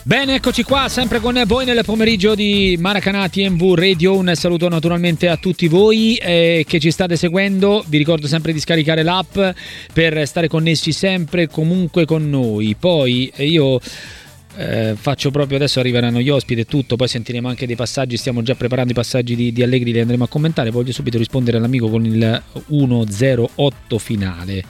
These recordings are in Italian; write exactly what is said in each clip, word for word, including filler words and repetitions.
Bene, eccoci qua, sempre con voi nel pomeriggio di Maracanã T M V Radio. Un saluto naturalmente a tutti voi eh, che ci state seguendo. Vi ricordo sempre di scaricare l'app per stare connessi sempre e comunque con noi. Poi io eh, faccio proprio adesso, arriveranno gli ospiti e tutto, poi sentiremo anche dei passaggi. Stiamo già preparando i passaggi di, di Allegri, li andremo a commentare. Voglio subito rispondere all'amico con il uno zero otto finale.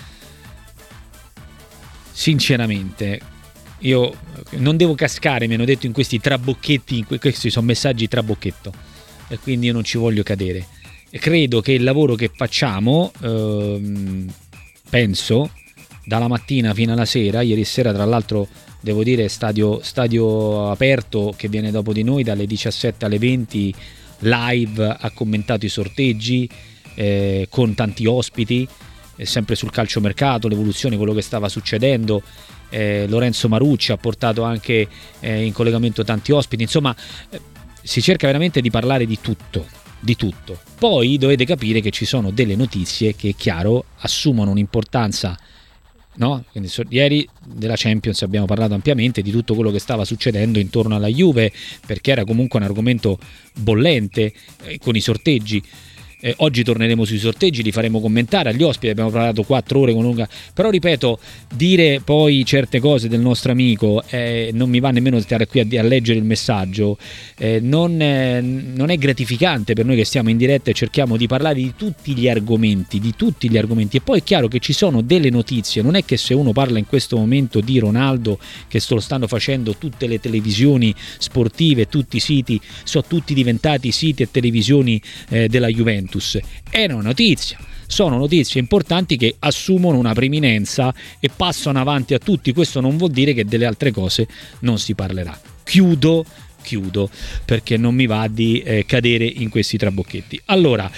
Sinceramente, io non devo cascare, mi hanno detto in questi trabocchetti, in questi sono messaggi trabocchetto, e quindi io non ci voglio cadere. E credo che il lavoro che facciamo, ehm, penso, dalla mattina fino alla sera, ieri sera tra l'altro devo dire stadio, stadio aperto che viene dopo di noi dalle diciassette alle venti, live, ha commentato i sorteggi eh, con tanti ospiti, eh, sempre sul calciomercato, l'evoluzione, quello che stava succedendo. Eh, Lorenzo Marucci ha portato anche eh, in collegamento tanti ospiti, insomma eh, si cerca veramente di parlare di tutto, di tutto. Poi dovete capire che ci sono delle notizie che, è chiaro, assumono un'importanza, no? Quindi, so, ieri della Champions abbiamo parlato ampiamente di tutto quello che stava succedendo intorno alla Juve, perché era comunque un argomento bollente eh, con i sorteggi. Eh, oggi torneremo sui sorteggi, li faremo commentare agli ospiti, abbiamo parlato quattro ore con lunga, però ripeto, dire poi certe cose del nostro amico, eh, non mi va nemmeno stare qui a, a leggere il messaggio, eh, non, eh, non è gratificante per noi che stiamo in diretta e cerchiamo di parlare di tutti gli argomenti, di tutti gli argomenti. E poi è chiaro che ci sono delle notizie, non è che se uno parla in questo momento di Ronaldo, che lo stanno facendo tutte le televisioni sportive, tutti i siti, sono tutti diventati siti e televisioni eh, della Juventus. È una notizia, sono notizie importanti che assumono una preminenza e passano avanti a tutti. Questo non vuol dire che delle altre cose non si parlerà. Chiudo, chiudo perché non mi va di eh, cadere in questi trabocchetti. Allora,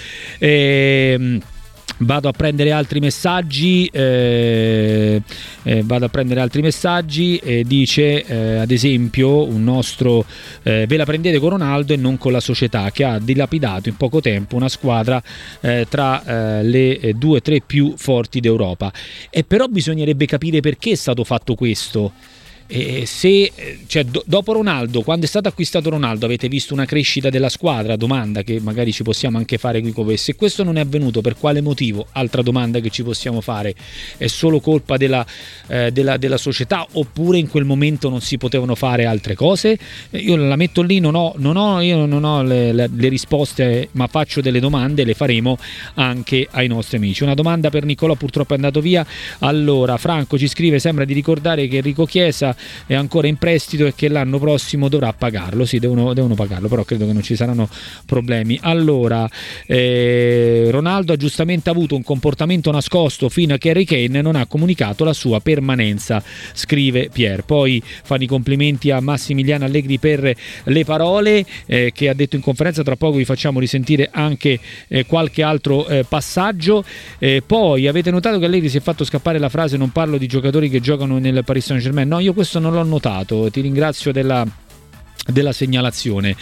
ehm, vado a prendere altri messaggi, eh, eh, vado a prendere altri messaggi e dice eh, ad esempio un nostro eh, ve la prendete con Ronaldo e non con la società, che ha dilapidato in poco tempo una squadra eh, tra eh, le due o tre più forti d'Europa. E però bisognerebbe capire perché è stato fatto questo. E se, cioè, do, dopo Ronaldo, quando è stato acquistato Ronaldo, avete visto una crescita della squadra? Domanda che magari ci possiamo anche fare qui con voi. Se questo non è avvenuto, per quale motivo? Altra domanda che ci possiamo fare. È solo colpa della, eh, della, della società, oppure in quel momento non si potevano fare altre cose? Io la metto lì, non ho, non ho, io non ho le, le, le risposte, ma faccio delle domande e le faremo anche ai nostri amici. Una domanda per Nicolò, purtroppo è andato via. Allora, Franco ci scrive: sembra di ricordare che Enrico Chiesa è ancora in prestito e che l'anno prossimo dovrà pagarlo. Sì, devono, devono pagarlo, però credo che non ci saranno problemi. Allora, eh, Ronaldo ha giustamente avuto un comportamento nascosto fino a che Harry Kane non ha comunicato la sua permanenza, scrive Pier. Poi fanno i complimenti a Massimiliano Allegri per le parole eh, che ha detto in conferenza. Tra poco vi facciamo risentire anche eh, qualche altro eh, passaggio. Eh, poi avete notato che Allegri si è fatto scappare la frase: non parlo di giocatori che giocano nel Paris Saint-Germain. No, io questo non l'ho notato, ti ringrazio della, della segnalazione.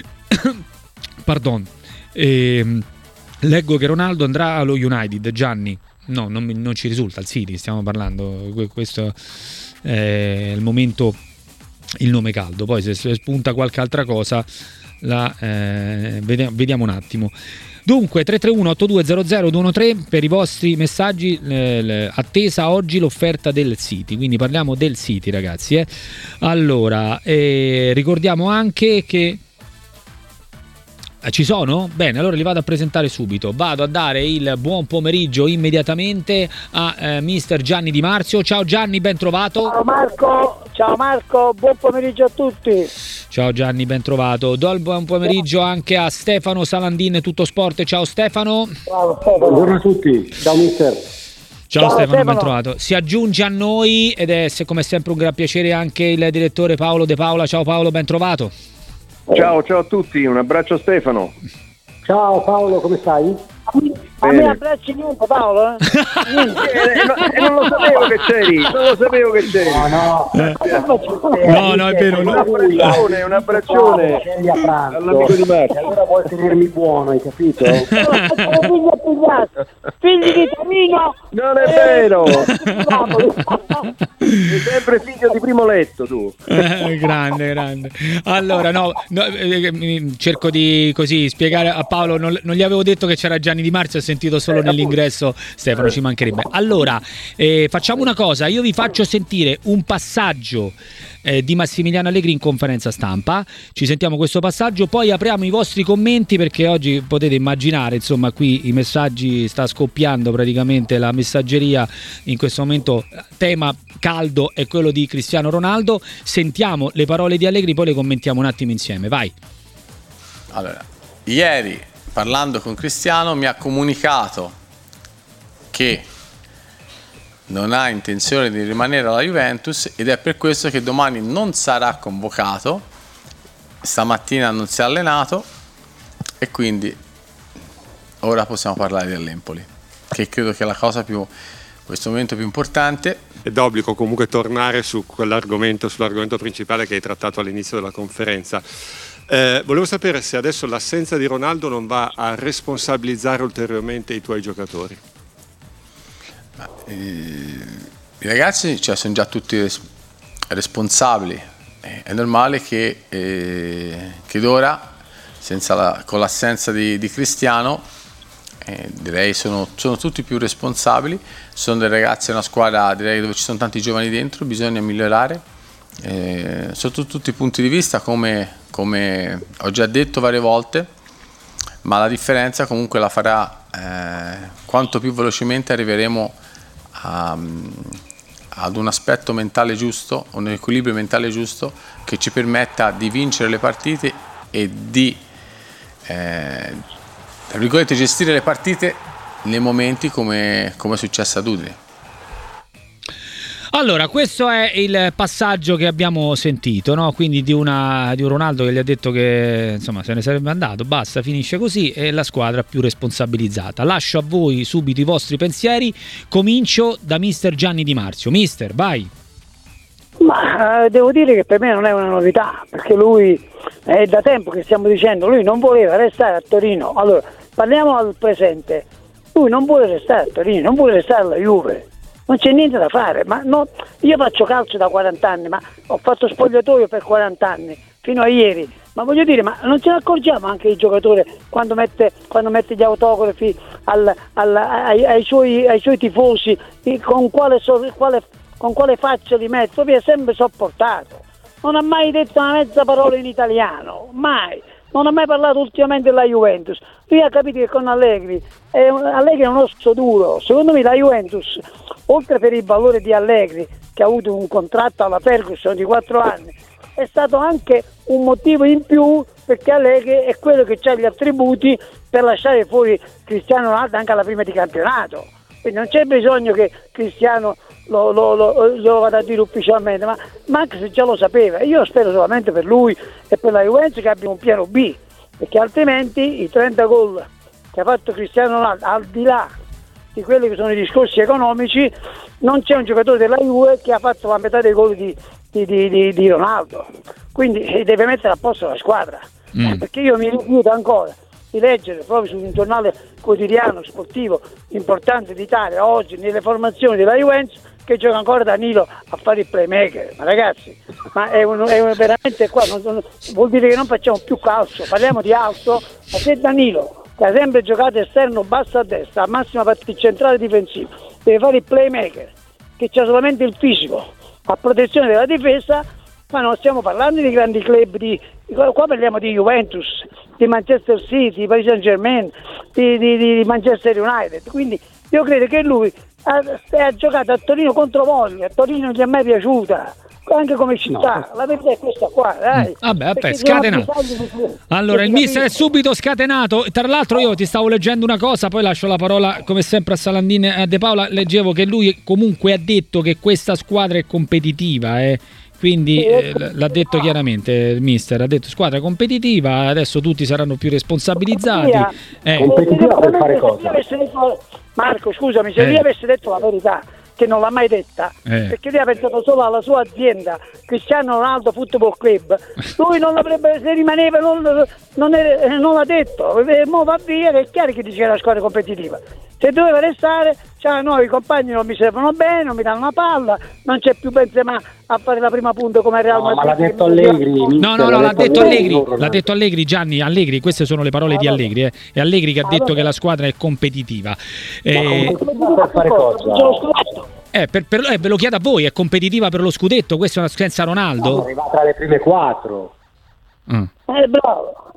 Pardon. Eh, leggo che Ronaldo andrà allo United. Gianni, no, non, non ci risulta, al City stiamo parlando, questo è il momento, il nome caldo. Poi se spunta qualche altra cosa la, eh, vediamo, vediamo un attimo. Dunque tre tre uno otto due zero zero due uno tre per i vostri messaggi, eh, attesa oggi l'offerta del City, quindi parliamo del City, ragazzi. Eh. Allora, eh, ricordiamo anche che ci sono? Bene, allora li vado a presentare subito. Vado a dare il buon pomeriggio immediatamente a eh, mister Gianni Di Marzio. Ciao Gianni, ben trovato. Ciao Marco, ciao Marco, buon pomeriggio a tutti. Ciao Gianni, ben trovato. Do il buon pomeriggio anche a Stefano Salandin, Tutto Sport. Ciao Stefano. Ciao Stefano. Buongiorno a tutti, ciao mister. Ciao, Ciao Stefano, Stefano, ben trovato. Si aggiunge a noi ed è come sempre un gran piacere anche il direttore Paolo De Paola. Ciao Paolo, ben trovato. Ciao, ciao a tutti, un abbraccio a Stefano. Ciao Paolo, come stai? A me abbracci niente, Paolo? Eh? Niente. E no, non lo sapevo che c'eri, non lo sapevo che c'eri. No, no. No, no, è vero. Un abbraccione, un abbraccione all'amico di Marco. Allora vuoi tenermi buono, hai capito? Figli di Tamino. Non è vero. Sei sempre figlio di primo letto tu. Eh, grande, grande. Allora, no, no eh, cerco di così spiegare a Paolo. Non, non gli avevo detto che c'era Gianni Di Marzio, ho sentito solo eh, nell'ingresso. Stefano, ci mancherebbe. Allora, eh, facciamo una cosa. Io vi faccio sentire un passaggio eh, di Massimiliano Allegri in conferenza stampa. Ci sentiamo questo passaggio, poi apriamo i vostri commenti, perché oggi potete immaginare, insomma, qui i messaggi, sta scoppiando praticamente la messaggeria in questo momento. Tema caldo è quello di Cristiano Ronaldo. Sentiamo le parole di Allegri, poi le commentiamo un attimo insieme. Vai. Allora, ieri parlando con Cristiano mi ha comunicato che non ha intenzione di rimanere alla Juventus ed è per questo che domani non sarà convocato, stamattina non si è allenato e quindi ora possiamo parlare dell'Empoli, che credo che è la cosa più, in questo momento più importante. È d'obbligo comunque tornare su quell'argomento, sull'argomento principale che hai trattato all'inizio della conferenza. Eh, volevo sapere se adesso l'assenza di Ronaldo non va a responsabilizzare ulteriormente i tuoi giocatori. Ma, eh, i ragazzi, cioè, sono già tutti res- responsabili. Eh, è normale che, eh, che d'ora, senza la, con l'assenza di, di Cristiano, eh, direi sono, sono tutti più responsabili. Sono dei ragazzi, una squadra direi dove ci sono tanti giovani dentro, bisogna migliorare eh, sotto tutti i punti di vista, come, come ho già detto varie volte, ma la differenza comunque la farà eh, quanto più velocemente arriveremo a, ad un aspetto mentale giusto, un equilibrio mentale giusto che ci permetta di vincere le partite e di eh, tra virgolette gestire le partite nei momenti come, come è successo ad Udine. Allora, questo è il passaggio che abbiamo sentito, no? Quindi di, una, di un Ronaldo che gli ha detto che insomma se ne sarebbe andato, basta, finisce così, e la squadra più responsabilizzata. Lascio a voi subito i vostri pensieri, comincio da mister Gianni Di Marzio. Mister, vai. Ma eh, devo dire che per me non è una novità, perché lui è da tempo che stiamo dicendo, lui non voleva restare a Torino. Allora, parliamo al presente, lui non vuole restare a Torino, non vuole restare alla Juve. Non c'è niente da fare, ma no, io faccio calcio da quaranta anni, ma ho fatto spogliatoio per quaranta anni, fino a ieri, ma voglio dire, ma non ce ne accorgiamo anche il giocatore quando mette, quando mette gli autografi al, al, ai, ai, suoi, ai suoi tifosi, con quale, quale, con quale faccia li mette, proprio è sempre sopportato, non ha mai detto una mezza parola in italiano, mai. Non ha mai parlato ultimamente della Juventus. Lui ha capito che con Allegri è un, Allegri è un osso duro. Secondo me la Juventus, oltre per il valore di Allegri, che ha avuto un contratto alla Ferguson di quattro anni, è stato anche un motivo in più, perché Allegri è quello che ha gli attributi per lasciare fuori Cristiano Ronaldo anche alla prima di campionato. Quindi non c'è bisogno che Cristiano lo, lo, lo, lo vada a dire ufficialmente, ma Max già lo sapeva. Io spero solamente per lui e per la Juventus che abbia un piano B, perché altrimenti i trenta gol che ha fatto Cristiano Ronaldo, al di là di quelli che sono i discorsi economici, non c'è un giocatore della Juve che ha fatto la metà dei gol di, di, di, di, di Ronaldo. Quindi deve mettere a posto la squadra, mm. eh, perché io mi rifiuto ancora di leggere proprio su un giornale quotidiano sportivo importante d'Italia oggi nelle formazioni della Juventus che gioca ancora Danilo a fare il playmaker. Ma ragazzi, ma è, un, è un, veramente qua non, non, vuol dire che non facciamo più calcio, parliamo di alto, ma se Danilo, che ha sempre giocato esterno basso a destra, a massima partita centrale difensiva, deve fare il playmaker, che c'ha solamente il fisico a protezione della difesa, ma non stiamo parlando di grandi club, di, qua parliamo di Juventus, di Manchester City, di Paris Saint Germain, di, di, di Manchester United. Quindi io credo che lui ha, ha giocato a Torino contro voglia, a Torino gli è mai piaciuta, anche come città, no. La verità è questa qua, dai. Mm, vabbè, vabbè, scatenato. Allora il mister è subito scatenato. Tra l'altro io ti stavo leggendo una cosa, poi lascio la parola come sempre a Salandin e a De Paola. Leggevo che lui comunque ha detto che questa squadra è competitiva, eh. Quindi eh, l'ha detto chiaramente il mister, ha detto squadra competitiva, adesso tutti saranno più responsabilizzati. Eh. Competitiva per fare cosa? Marco, scusami, se eh. lui avesse detto la verità, che non l'ha mai detta, eh. perché lui ha pensato solo alla sua azienda, Cristiano Ronaldo Football Club, lui non l'avrebbe, se rimaneva, non, non, è, non l'ha detto, mo va via, che è chiaro che dice la squadra competitiva. Se doveva restare, cioè, no, i compagni non mi servono bene, non mi danno una palla, non c'è più Benzema a fare la prima punta come Real Madrid. No, ma l'ha detto Allegri. No, no, no, l'ha detto Allegri, l'ha detto Allegri, Gianni, Allegri, queste sono le parole di Allegri, eh. È Allegri che ha detto che la squadra è competitiva. Eh, per fare cosa? Eh, per, per, eh, ve lo chiedo a voi, è competitiva per lo scudetto? Questa è una senza Ronaldo? No, arriva tra le prime quattro. Mm. Eh, bravo.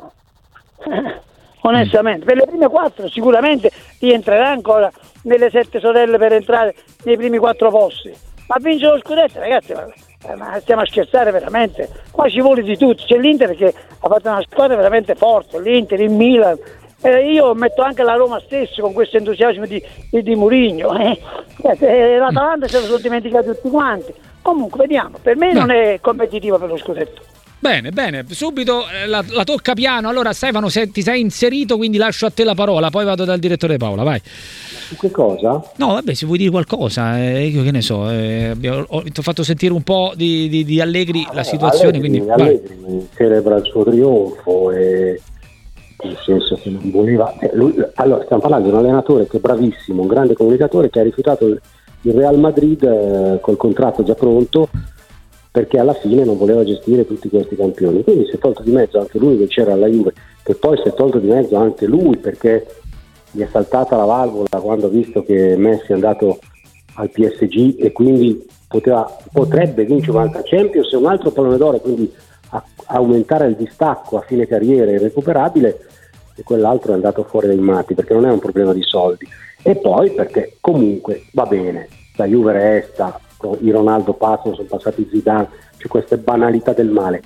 Onestamente, per le prime quattro sicuramente rientrerà ancora nelle sette sorelle per entrare nei primi quattro posti. Ma vincere lo scudetto, ragazzi, ma, ma stiamo a scherzare veramente. Qua ci vuole di tutto. C'è l'Inter che ha fatto una squadra veramente forte, l'Inter, il Milan. Eh, io metto anche la Roma stesso con questo entusiasmo di, di, di Mourinho. Eh. Eh, L'Atalanta se lo sono dimenticati tutti quanti. Comunque vediamo, per me non è competitiva per lo scudetto. Bene, bene, subito eh, la, la tocca piano. Allora Stefano, se ti sei inserito, quindi lascio a te la parola, poi vado dal direttore Paola, vai. Su che cosa? No, vabbè, se vuoi dire qualcosa, eh, io che ne so, eh, abbiamo, ho, ti ho fatto sentire un po' di, di, di Allegri ah, la situazione, Allegri, quindi Allegri celebra il suo trionfo e nel senso che non voleva eh, lui, allora stiamo parlando di un allenatore che è bravissimo, un grande comunicatore che ha rifiutato il, il Real Madrid eh, col contratto già pronto, perché alla fine non voleva gestire tutti questi campioni, quindi si è tolto di mezzo anche lui che c'era alla Juve, che poi si è tolto di mezzo anche lui perché gli è saltata la valvola quando ha visto che Messi è andato al P S G e quindi poteva, potrebbe vincere un'altra Champions e un altro pallone d'oro, quindi a, aumentare il distacco a fine carriera irrecuperabile, e quell'altro è andato fuori dai matti perché non è un problema di soldi, e poi perché comunque va bene, la Juve resta, i Ronaldo passano, sono passati Zidane, c'è queste banalità del male,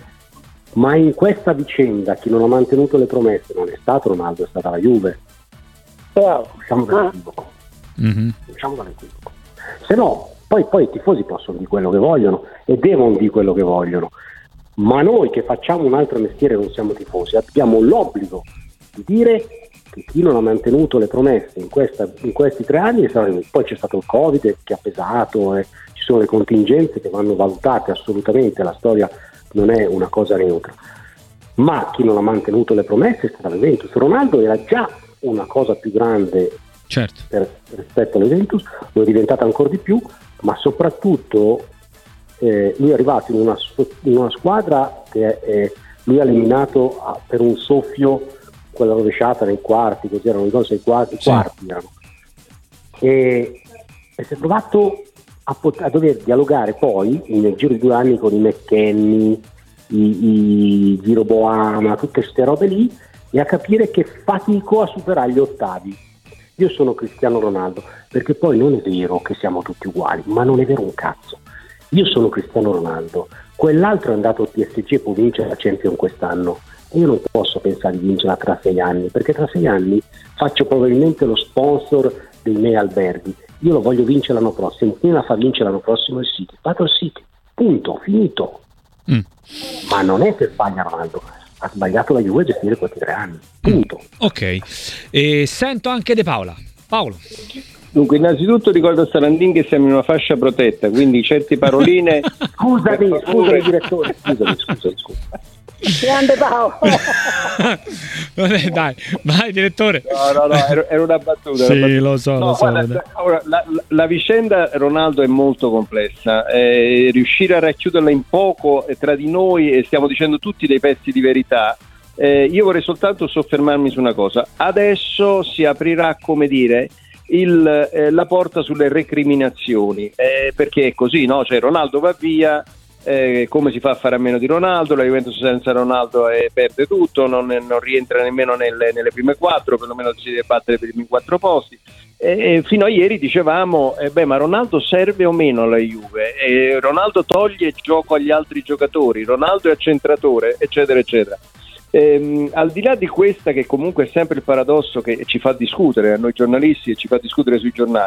ma in questa vicenda chi non ha mantenuto le promesse non è stato Ronaldo, è stata la Juve. Bravo. Diciamo dall'equivoco. mm-hmm. Diciamo dall'equivoco. Se no, poi, poi i tifosi possono dire quello che vogliono e devono dire quello che vogliono, ma noi che facciamo un altro mestiere non siamo tifosi, abbiamo l'obbligo di dire che chi non ha mantenuto le promesse in, questa, in questi tre anni, poi c'è stato il Covid che ha pesato, e ci sono le contingenze che vanno valutate assolutamente, la storia non è una cosa neutra, ma chi non ha mantenuto le promesse è stata la Juventus. Ronaldo era già una cosa più grande, certo, per, rispetto alla Juventus, lo è diventata ancora di più, ma soprattutto eh, lui è arrivato in una, in una squadra che eh, lui ha eliminato a, per un soffio quella rovesciata nei quarti, così erano i quarti, sì. quarti erano. E, e si è trovato a, pot- a dover dialogare poi nel giro di due anni con i McKennie, i, i Giroboama, tutte queste robe lì, e a capire che faticò a superare gli ottavi. Io sono Cristiano Ronaldo, perché poi non è vero che siamo tutti uguali, ma non è vero un cazzo. Io sono Cristiano Ronaldo, quell'altro è andato al P S G e può vincere la Champions quest'anno. Io non posso pensare di vincerla tra sei anni, perché tra sei anni faccio probabilmente lo sponsor dei miei alberghi. Io lo voglio vincere l'anno prossimo. Chi la fa vincere l'anno prossimo è il City. Fate il City, punto, finito. Mm. Ma non è che sbaglia Ronaldo, ha sbagliato la Juve a gestire questi tre anni, punto. Mm. Ok, e sento anche De Paola. Paolo. Dunque, innanzitutto ricordo a Sarandin che siamo in una fascia protetta, quindi certe paroline. Scusami, scusami direttore, scusami, scusami, scusami. Grande Paolo. Dai, vai direttore. No, no, no, era una battuta. Sì, una battuta. lo so, no, lo so. Guarda, ora, la, la vicenda Ronaldo è molto complessa. Eh, riuscire a racchiuderla in poco eh, tra di noi, e stiamo dicendo tutti dei pezzi di verità. Eh, io vorrei soltanto soffermarmi su una cosa. Adesso si aprirà, come dire, il, eh, la porta sulle recriminazioni, eh, perché è così, no? Cioè Ronaldo va via. Eh, come si fa a fare a meno di Ronaldo? La Juventus senza Ronaldo eh, perde tutto, non, non rientra nemmeno nelle, nelle prime quattro, perlomeno si deve battere per i primi quattro posti. Eh, fino a ieri dicevamo eh, beh, ma Ronaldo serve o meno alla Juve? Eh, Ronaldo toglie gioco agli altri giocatori, Ronaldo è accentratore, eccetera eccetera. Eh, al di là di questa, che comunque è sempre il paradosso che ci fa discutere a noi giornalisti e ci fa discutere sui giornali,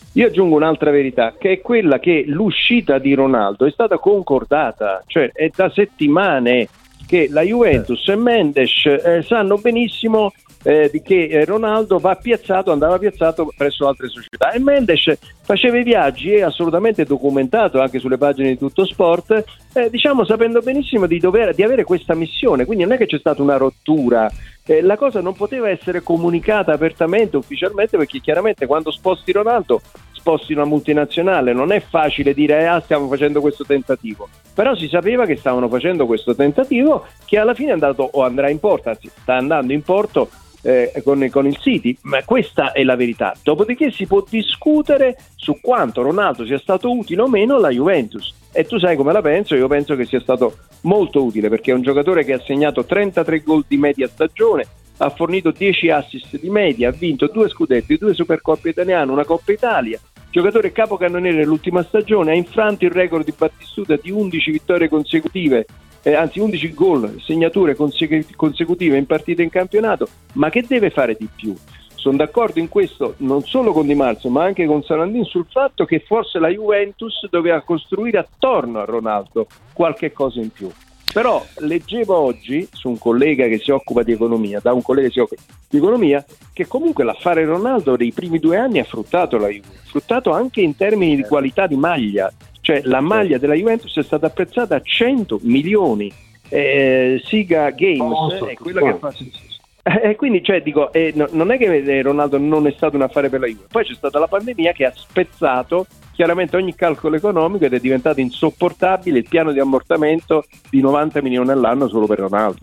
Io aggiungo un'altra verità, che è quella che l'uscita di Ronaldo è stata concordata, cioè è da settimane che la Juventus e Mendes eh, sanno benissimo eh, di che eh, Ronaldo va piazzato, andava piazzato presso altre società, e Mendes faceva i viaggi, è assolutamente documentato anche sulle pagine di Tutto Sport, eh, diciamo sapendo benissimo di, dover, di avere questa missione, quindi non è che c'è stata una rottura. Eh, la cosa non poteva essere comunicata apertamente, ufficialmente, perché chiaramente quando sposti Ronaldo sposti una multinazionale, non è facile dire ah stiamo facendo questo tentativo, però si sapeva che stavano facendo questo tentativo che alla fine è andato o andrà in porto, anzi sta andando in porto eh, con, con il City, ma questa è la verità. Dopodiché si può discutere su quanto Ronaldo sia stato utile o meno alla Juventus, e tu sai come la penso, io penso che sia stato molto utile, perché è un giocatore che ha segnato trentatré gol di media stagione, ha fornito dieci assist di media, ha vinto due scudetti, due Supercoppe italiane, una Coppa Italia, giocatore capocannoniere nell'ultima stagione, ha infranto il record di Battistuta di undici vittorie consecutive, eh, anzi undici gol, segnature consecutive in partite in campionato, ma che deve fare di più? Sono d'accordo in questo non solo con Di Marzio ma anche con Salandin sul fatto che forse la Juventus doveva costruire attorno a Ronaldo qualche cosa in più. Però leggevo oggi su un collega che si occupa di economia, da un collega che si occupa di economia, che comunque l'affare Ronaldo dei primi due anni ha fruttato la Juve, fruttato anche in termini di qualità di maglia, cioè la maglia della Juventus è stata apprezzata a cento milioni, eh, Siga Games è quella che fa... E eh, quindi cioè dico eh, no, non è che Ronaldo non è stato un affare per la Juve, poi c'è stata la pandemia che ha spezzato chiaramente ogni calcolo economico ed è diventato insopportabile il piano di ammortamento di novanta milioni all'anno solo per Ronaldo.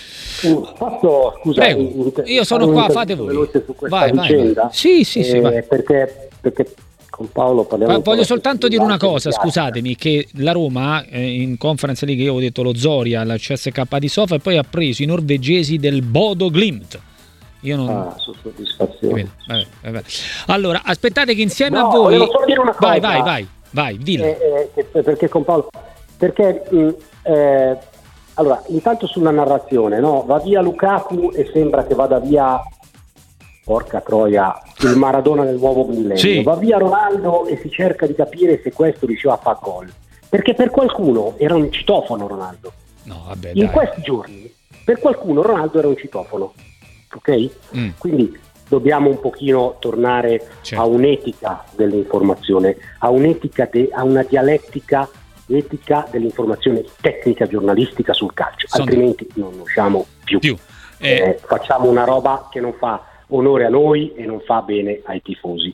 Fatto, scusa, Prego, inter- io sono qua, fate voi. Su questa vai, vicenda, vai. Sì, sì, sì, eh, vai. Perché, perché con Paolo parliamo. Ma voglio soltanto dire una cosa, scusatemi, che la Roma eh, in Conference League, io ho detto lo Zoria, la C S K di Sofia, e poi ha preso i norvegesi del Bodo Glimt. Io non... Ah, su soddisfazione. Vabbè, vabbè. Allora, aspettate che insieme no, a voi... volevo solo dire una cosa. Vai, vai, vai, vai, dillo. Eh, eh, perché con Paolo... Perché... Mh, eh, allora, intanto sulla narrazione, no? Va via Lukaku e sembra che vada via... Porca troia, il Maradona del nuovo millennio. Sì. Va via Ronaldo e si cerca di capire se questo riusciva a fare gol. Perché per qualcuno era un citofono Ronaldo. No, vabbè, in dai. questi giorni, per qualcuno Ronaldo era un citofono. Ok? Mm. Quindi dobbiamo un pochino tornare certo. a un'etica dell'informazione, a un'etica, de, a una dialettica etica dell'informazione tecnica giornalistica sul calcio, Sono altrimenti non ne usciamo più. più. Eh. Eh, facciamo una roba che non fa onore a noi e non fa bene ai tifosi.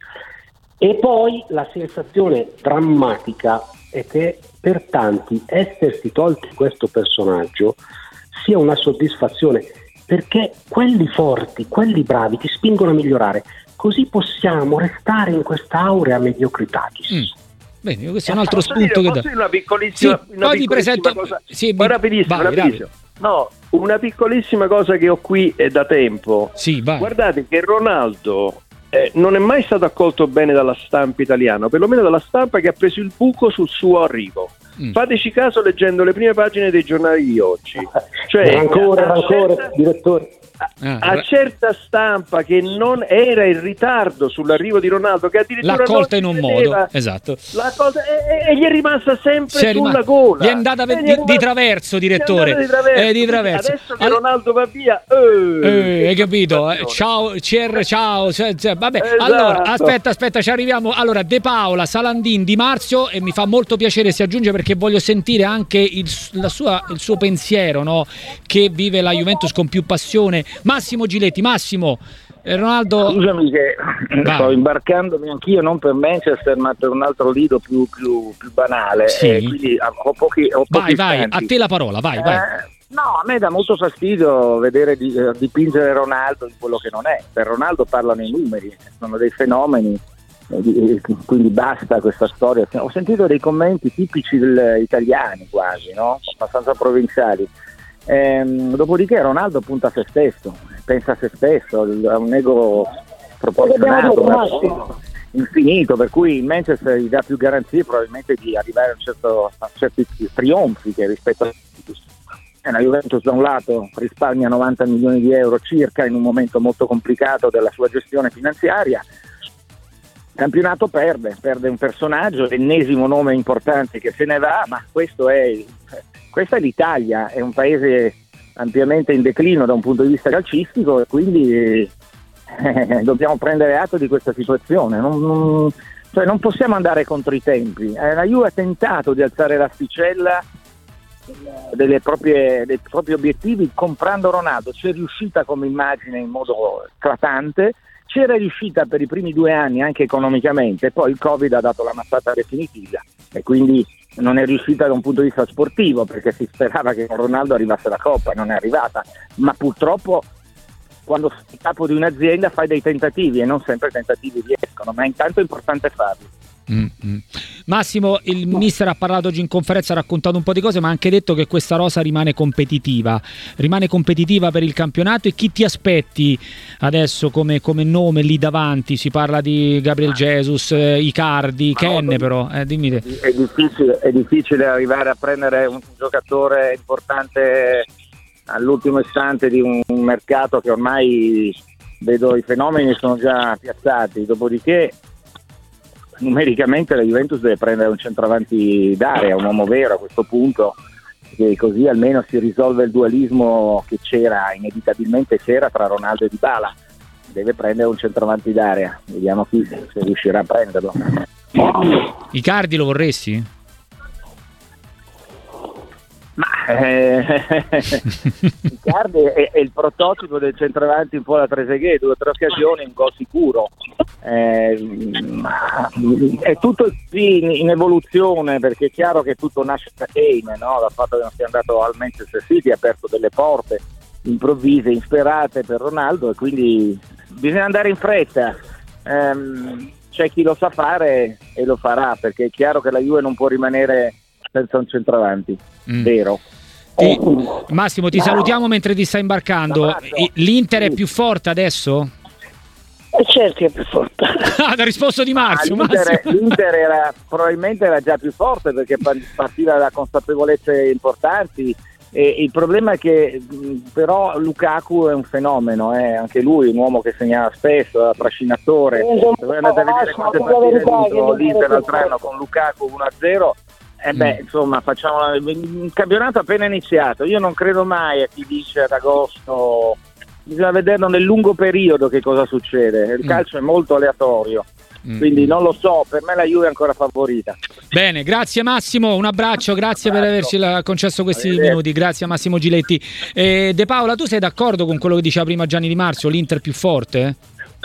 E poi la sensazione drammatica è che per tanti essersi tolti questo personaggio sia una soddisfazione, perché quelli forti, quelli bravi ti spingono a migliorare, così possiamo restare in quest'aurea mediocritatis. Mm. Bene, questo è un altro spunto dire, che dà. Una piccolissima, sì, una poi ti presento cosa. Sì, mi... rapidissimo, vai, rapidissimo. No, una piccolissima cosa che ho qui è da tempo. Sì, vai. Guardate che Ronaldo eh, non è mai stato accolto bene dalla stampa italiana, perlomeno dalla stampa che ha preso il buco sul suo arrivo. Mm. Fateci caso leggendo le prime pagine dei giornali di oggi. Cioè, ancora, ancora, certa... direttore. Ah, a certa stampa che non era in ritardo sull'arrivo di Ronaldo, che addirittura l'ha colta in un vedeva, modo, esatto, la cosa, e, e gli è rimasta sempre è sulla rimasta, gola, gli è andata di, rimasta, di traverso, direttore, di traverso. Eh, di traverso. Adesso che All... Ronaldo va via, eh, eh, hai capito? Eh, ciao, C R, ciao, cioè, cioè, vabbè. Esatto. Allora, aspetta, aspetta, ci arriviamo. Allora, De Paola, Salandin, Di Marzio, e mi fa molto piacere si aggiunge perché voglio sentire anche il, la sua, il suo pensiero, no? Che vive la Juventus con più passione. Massimo Giletti. Massimo, eh, Ronaldo. Scusami che Vai. sto imbarcandomi anch'io, non per Manchester ma per un altro lido più, più, più banale. Sì. Eh, quindi ho pochi, ho vai, pochi vai, stanti. a te la parola, vai, eh, vai. No, a me dà molto fastidio vedere di, eh, dipingere Ronaldo in quello che non è. Per Ronaldo parlano i numeri, sono dei fenomeni, eh, quindi basta questa storia. Ho sentito dei commenti tipici del, italiani quasi, no? Abbastanza provinciali. Ehm, dopodiché Ronaldo punta a se stesso, pensa a se stesso, ha un ego proporzionato, infinito, per cui il Manchester gli dà più garanzie probabilmente di arrivare a, un certo, a certi trionfi che rispetto a eh, la Juventus da un lato risparmia novanta milioni di euro circa in un momento molto complicato della sua gestione finanziaria, campionato perde, perde un personaggio, l'ennesimo nome importante che se ne va, ma questo è, questa è l'Italia, è un paese ampiamente in declino da un punto di vista calcistico e quindi eh, dobbiamo prendere atto di questa situazione. Non, non, cioè non possiamo andare contro i tempi. Eh, la Juve ha tentato di alzare l'asticella delle proprie, dei propri obiettivi comprando Ronaldo, ci è riuscita come immagine in modo eclatante, c'era riuscita per i primi due anni anche economicamente, poi il Covid ha dato la mazzata definitiva e quindi non è riuscita da un punto di vista sportivo, perché si sperava che con Ronaldo arrivasse la Coppa, non è arrivata, ma purtroppo quando sei capo di un'azienda fai dei tentativi e non sempre i tentativi riescono, ma intanto è importante farli. Mm-hmm. Massimo, il mister ha parlato oggi in conferenza, ha raccontato un po' di cose, ma ha anche detto che questa rosa rimane competitiva rimane competitiva per il campionato. E chi ti aspetti adesso come, come nome lì davanti? Si parla di Gabriel Jesus, eh, Icardi, Ken, però eh, dimmi te. È difficile, è difficile arrivare a prendere un giocatore importante all'ultimo istante di un mercato che ormai vedo i fenomeni sono già piazzati, dopodiché numericamente la Juventus deve prendere un centravanti d'area, un uomo vero a questo punto, che così almeno si risolve il dualismo che c'era, inevitabilmente c'era tra Ronaldo e Dybala. Deve prendere un centravanti d'area, vediamo chi se riuscirà a prenderlo. Icardi lo vorresti? Ma eh, Icardi è, è il prototipo del centravanti un po' da Trezeguet, due o tre occasioni, un gol sicuro. Eh, è tutto in, in evoluzione, perché è chiaro che tutto nasce da Kane, no? Dal fatto che non sia andato al Manchester City, ha aperto delle porte improvvise, insperate per Ronaldo, e quindi bisogna andare in fretta. Eh, c'è chi lo sa fare e lo farà, perché è chiaro che la Juve non può rimanere senza un centravanti, mm. vero? Ti, Massimo, ti salutiamo mentre ti stai imbarcando. L'Inter è più forte adesso? E certo che è più forte. Ah, la risposta di Marzio. Ah, l'Inter, l'Inter era, probabilmente era già più forte, perché partiva da consapevolezze importanti. E il problema è che però Lukaku è un fenomeno, eh? Anche lui un uomo che segnava spesso, era trascinatore. Se voi andate a vedere quante partite ha vinto l'Inter l'altro anno con Lukaku uno a zero, e eh beh, insomma, facciamo la, un campionato appena iniziato. Io non credo mai a chi dice ad agosto, bisogna vederlo nel lungo periodo che cosa succede. Il calcio mm. è molto aleatorio. Quindi non lo so, per me la Juve è ancora favorita. Bene, grazie Massimo, un abbraccio, grazie per averci concesso questi minuti, grazie a Massimo Giletti. eh, De Paola, tu sei d'accordo con quello che diceva prima Gianni Di Marzio, l'Inter più forte?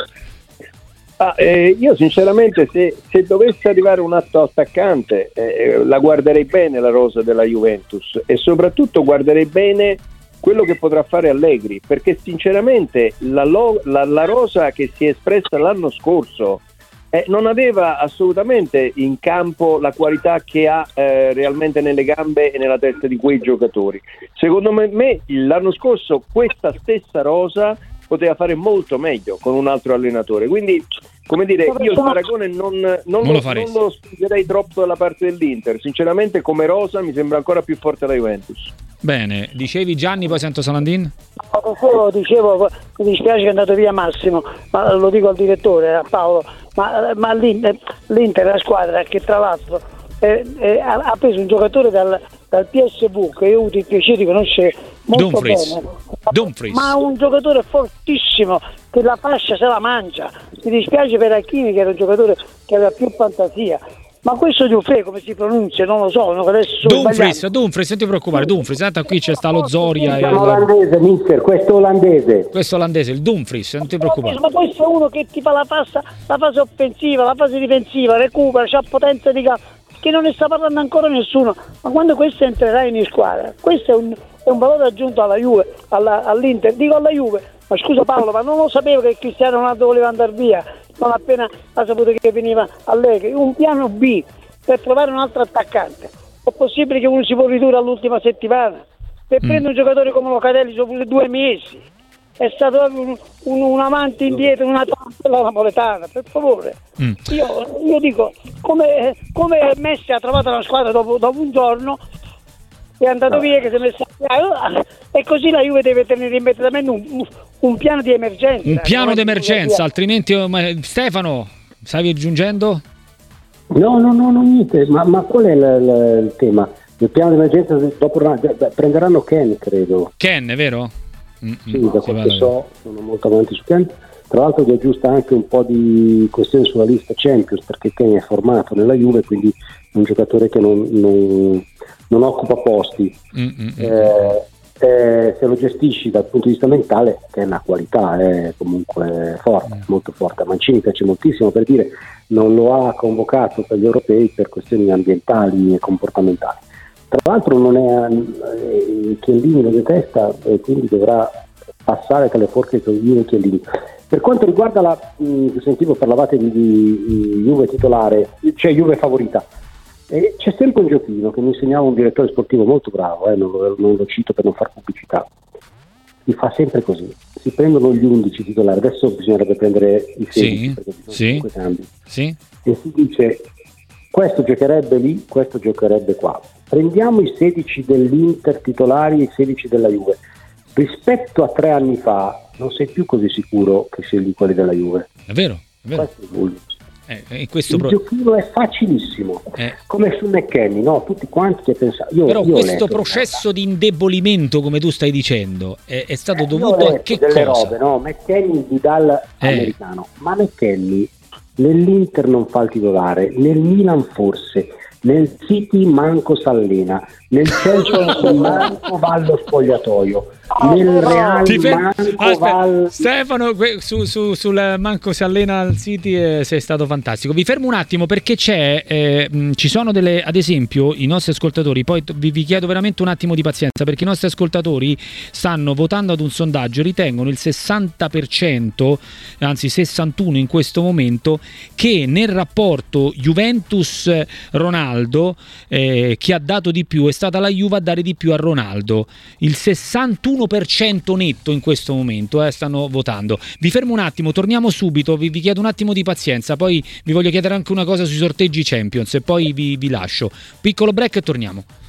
Ah, eh, io sinceramente se, se dovesse arrivare un altro attaccante eh, la guarderei bene la rosa della Juventus, e soprattutto guarderei bene quello che potrà fare Allegri, perché sinceramente la, lo, la, la rosa che si è espressa l'anno scorso Eh, non aveva assolutamente in campo la qualità che ha eh, realmente nelle gambe e nella testa di quei giocatori. Secondo me, me l'anno scorso questa stessa rosa poteva fare molto meglio con un altro allenatore, quindi come dire, io il paragone non, non, non, lo, non lo spingerei troppo dalla parte dell'Inter. Sinceramente come rosa mi sembra ancora più forte la Juventus. Bene, dicevi Gianni, poi sento Salandin. Dicevo, dicevo, mi dispiace che è andato via Massimo, ma lo dico al direttore, a Paolo, ma, ma l'Inter, l'Inter è una squadra che tra l'altro è, è, ha preso un giocatore dal, dal P S V che io ho avuto il piacere di conoscere molto Dumfries. bene, Dumfries. ma un giocatore fortissimo che la fascia se la mangia. Mi dispiace per Acchini, che era un giocatore che aveva più fantasia. Ma questo Dumfries come si pronuncia? Non lo so. Adesso Dumfries, Dumfries, non ti preoccupare, Dumfries. Tanto qui c'è sta lo Zoria. È olandese, mister, questo olandese. Questo olandese, il Dumfries, non ti preoccupare. Ma questo è uno che ti fa la fase, la fase offensiva, la fase difensiva, recupera, c'ha potenza di campo, che non ne sta parlando ancora nessuno. Ma quando questo entrerà in squadra, questo è un, è un valore aggiunto alla Juve, alla, all'Inter, dico alla Juve. Ma scusa Paolo, ma non lo sapevo che Cristiano Ronaldo voleva andare via, non appena ha saputo che veniva Allegri. Un piano B per trovare un altro attaccante. È possibile che uno si può ridurre all'ultima settimana? Per mm. prendere un giocatore come Locatelli sono pure due mesi. È stato un, un, un avanti indietro, una tampella napoletana, per favore. Mm. Io, io dico, come, come Messi ha trovato la squadra dopo, dopo un giorno, è andato no. via, che si è messo a... e così la Juve deve tenere immediatamente un, un piano di emergenza. Un piano di emergenza, altrimenti Stefano. stavi aggiungendo? No, no, no, no niente, ma, ma qual è il, il, il tema? Il piano di emergenza dopo prenderanno Ken, credo. Ken, è vero? Mm-hmm. Sì, da quel che so, sono molto avanti su Ken. Tra l'altro gli aggiusta anche un po' di questioni sulla lista Champions, perché Ken è formato nella Juve, quindi è un giocatore che non, non, non occupa posti. Eh, eh, se lo gestisci dal punto di vista mentale, Ken ha una qualità, è comunque forte, mm. molto forte. A Mancini piace moltissimo, per dire, non lo ha convocato per gli europei per questioni ambientali e comportamentali. Tra l'altro non è eh, Chiellini lo detesta e quindi dovrà passare tra le forche Chiellini e Chiellini. Per quanto riguarda la mh, sentivo parlavate di, di, di Juve titolare, cioè Juve favorita, e c'è sempre un giochino che mi insegnava un direttore sportivo molto bravo, eh, non, lo, non lo cito per non far pubblicità, si fa sempre così, si prendono gli undici titolari, adesso bisognerebbe prendere i sedici, sì, perché ci sono sì, cinque cambi, sì. E si dice questo giocherebbe lì, questo giocherebbe qua. Prendiamo i sedici dell'Inter titolari e i sedici della Juve. Rispetto a tre anni fa non sei più così sicuro che scegli quelli della Juve. È vero, è vero. Questo è eh, in questo il pro... giochino è facilissimo, eh. come su McKennie, no? Tutti quanti che pensano. Io, Però io questo processo di indebolimento, come tu stai dicendo, è, è stato eh, dovuto a che delle cosa? Robe, no? McKennie di dal eh. americano, ma McKennie nell'Inter non fa il titolare, nel Milan forse, nel City manco s'allena, nel Chelsea manco va allo spogliatoio, nel Real fer- manco Aspetta, va al... Stefano, su, su, sul manco si allena al City, eh, sei stato fantastico. Vi fermo un attimo perché c'è eh, mh, ci sono delle, ad esempio i nostri ascoltatori, poi vi, vi chiedo veramente un attimo di pazienza perché i nostri ascoltatori stanno votando ad un sondaggio, ritengono il sessanta per cento, anzi sessantuno per cento in questo momento, che nel rapporto Juventus-Ronaldo eh, chi ha dato di più è stata la Juve a dare di più a Ronaldo. Il sessantuno per cento netto in questo momento eh, stanno votando. Vi fermo un attimo, torniamo subito, vi, vi chiedo un attimo di pazienza, poi vi voglio chiedere anche una cosa sui sorteggi Champions e poi vi, vi lascio. Piccolo break e torniamo.